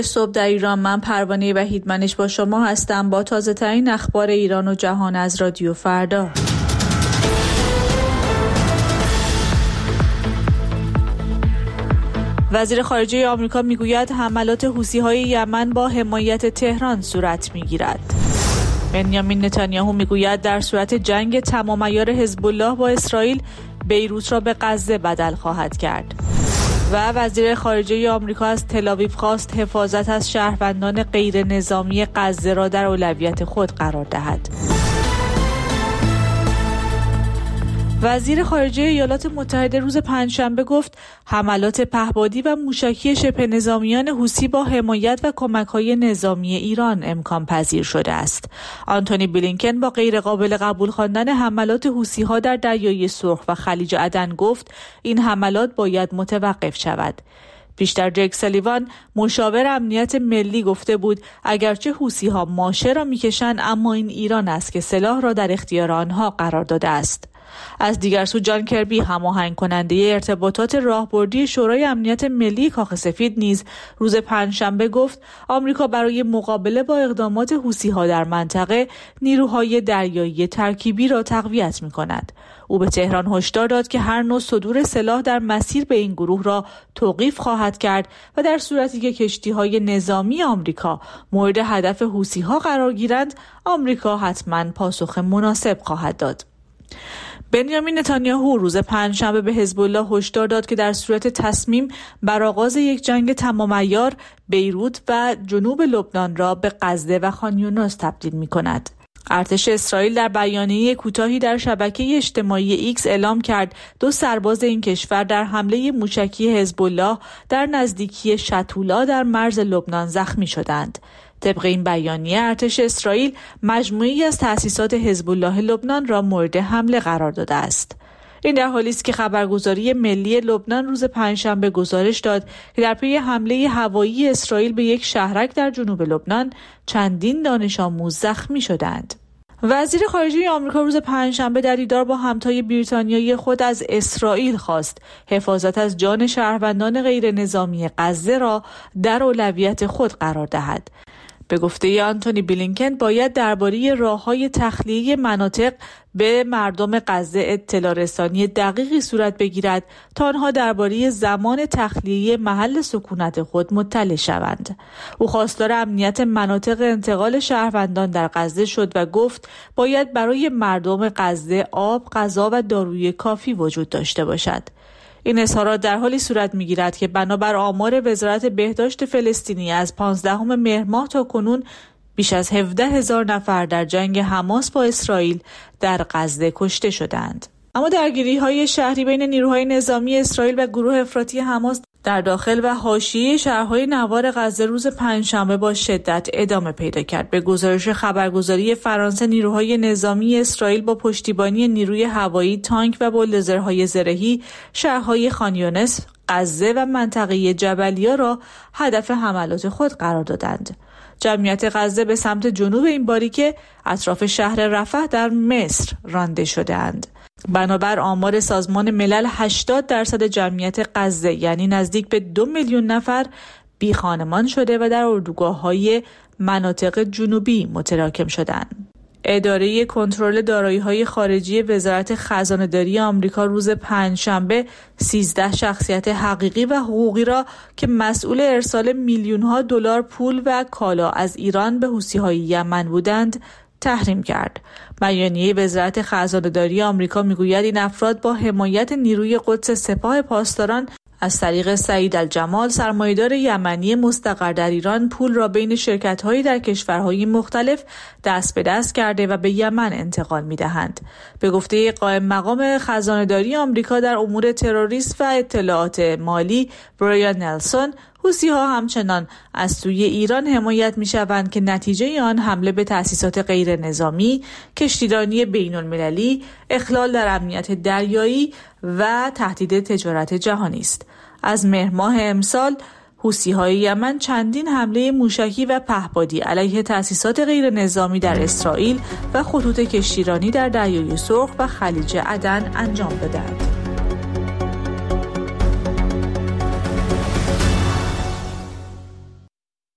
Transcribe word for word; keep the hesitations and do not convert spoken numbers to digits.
صبح در ایران، من پروانه وحیدمنش با شما هستم با تازه ترین اخبار ایران و جهان از رادیو فردا. وزیر خارجه آمریکا میگوید حملات حوثی‌های یمن با حمایت تهران صورت میگیرد. بنیامین نتانیاهو میگوید در صورت جنگ تمام عیار حزب الله با اسرائیل، بیروت را به غزه بدل خواهد کرد. و وزیر خارجه آمریکا از تل‌آویو خواست حفاظت از شهروندان غیر نظامی غزه را در اولویت خود قرار دهد. وزیر خارجه ایالات متحده روز پنجشنبه گفت حملات پهپادی و موشکی شبه نظامیان حوثی با حمایت و کمک‌های نظامی ایران امکان پذیر شده است. آنتونی بلینکن با غیر قابل قبول خواندن حملات حوثی‌ها در دریای سرخ و خلیج عدن گفت این حملات باید متوقف شود. پیشتر جک سالیوان مشاور امنیت ملی گفته بود اگرچه حوثی‌ها ماشه را می‌کشند اما این ایران است که سلاح را در اختیار آنها قرار داده است. از دیگر سو جان کربی هماهنگ کننده ارتباطات راهبردی شورای امنیت ملی کاخ سفید نیز روز پنجشنبه گفت آمریکا برای مقابله با اقدامات حوثی‌ها در منطقه نیروهای دریایی ترکیبی را تقویت می‌کند. او به تهران هشدار داد که هر نوع صدور سلاح در مسیر به این گروه را توقیف خواهد کرد و در صورتی که کشتی‌های نظامی آمریکا مورد هدف حوثی‌ها قرار گیرند، آمریکا حتماً پاسخ مناسب خواهد داد. بنیامین نتانیاهو روز پنجشنبه به حزب الله هشدار داد که در صورت تصمیم بر آغاز یک جنگ تمام عیار، بیروت و جنوب لبنان را به غزه و خان یونس تبدیل می‌کند. ارتش اسرائیل در بیانیه کوتاهی در شبکه اجتماعی ایکس اعلام کرد دو سرباز این کشور در حمله موشکی حزب الله در نزدیکی شتولا در مرز لبنان زخمی شدند. طبق این بیانیه ارتش اسرائیل مجموعه‌ای از تأسیسات حزب الله لبنان را مورد حمله قرار داده است. این در حالی است که خبرگزاری ملی لبنان روز پنجشنبه گزارش داد که در پی حمله هوایی اسرائیل به یک شهرک در جنوب لبنان چندین دانش آموز زخمی شدند. وزیر خارجه آمریکا روز پنجشنبه در دیدار با همتای بریتانیایی خود از اسرائیل خواست حفاظت از جان شهروندان غیر نظامی غزه را در اولویت خود قرار دهد. به گفته آنتونی بلینکن باید درباره راه‌های تخلیه مناطق به مردم غزه اطلاع رسانی دقیقی صورت بگیرد تا آنها درباره زمان تخلیه محل سکونت خود مطلع شوند. او خواستار امنیت مناطق انتقال شهروندان در غزه شد و گفت باید برای مردم غزه آب، غذا و داروی کافی وجود داشته باشد. این اظهارات در حالی صورت می‌گیرد که بنابر آمار وزارت بهداشت فلسطینی از پانزدهم مهر ماه تا کنون بیش از هفده هزار نفر در جنگ حماس با اسرائیل در غزه کشته شدند. اما درگیری‌های شهری بین نیروهای نظامی اسرائیل و گروه افراطی حماس در داخل و حاشیه شهرهای نوار غزه روز پنجشنبه با شدت ادامه پیدا کرد. به گزارش خبرگزاری فرانسه، نیروهای نظامی اسرائیل با پشتیبانی نیروی هوایی، تانک و بولدوزرهای زرهی شهرهای خان یونس، غزه و منطقه جبلیه را هدف حملات خود قرار دادند. جمعیت غزه به سمت جنوب این باریکه اطراف شهر رفح در مصر رانده شده‌اند. بنابر آمار سازمان ملل هشتاد درصد جمعیت غزه یعنی نزدیک به دو میلیون نفر بی خانمان شده و در اردوگاه‌های مناطق جنوبی متراکم شدند. اداره کنترل دارایی‌های خارجی وزارت خزانه‌داری آمریکا روز پنجشنبه سیزده شخصیت حقیقی و حقوقی را که مسئول ارسال میلیون‌ها دلار پول و کالا از ایران به حوثی‌های یمن بودند تحریم کرد. بیانیه وزارت خزانه‌داری آمریکا میگوید این افراد با حمایت نیروی قدس سپاه پاسداران از طریق سعید الجمال، سرمایه‌دار یمنی مستقر در ایران، پول را بین شرکت‌هایی در کشورهای مختلف دست به دست کرده و به یمن انتقال می‌دهند. به گفته قائم مقام خزانه‌داری آمریکا در امور تروریسم و اطلاعات مالی برایان نلسون، حوثی‌ها همچنان از سوی ایران حمایت می‌شوند که نتیجه آن حمله به تأسیسات غیر نظامی، کشتیرانی بین‌المللی، اخلال در امنیت دریایی و تهدید تجارت جهانی است. از مهر ماه امسال حوثی‌های یمن چندین حمله موشکی و پهپادی علیه تأسیسات غیر نظامی در اسرائیل و خطوط کشتیرانی در دریای سرخ و خلیج عدن انجام دادند.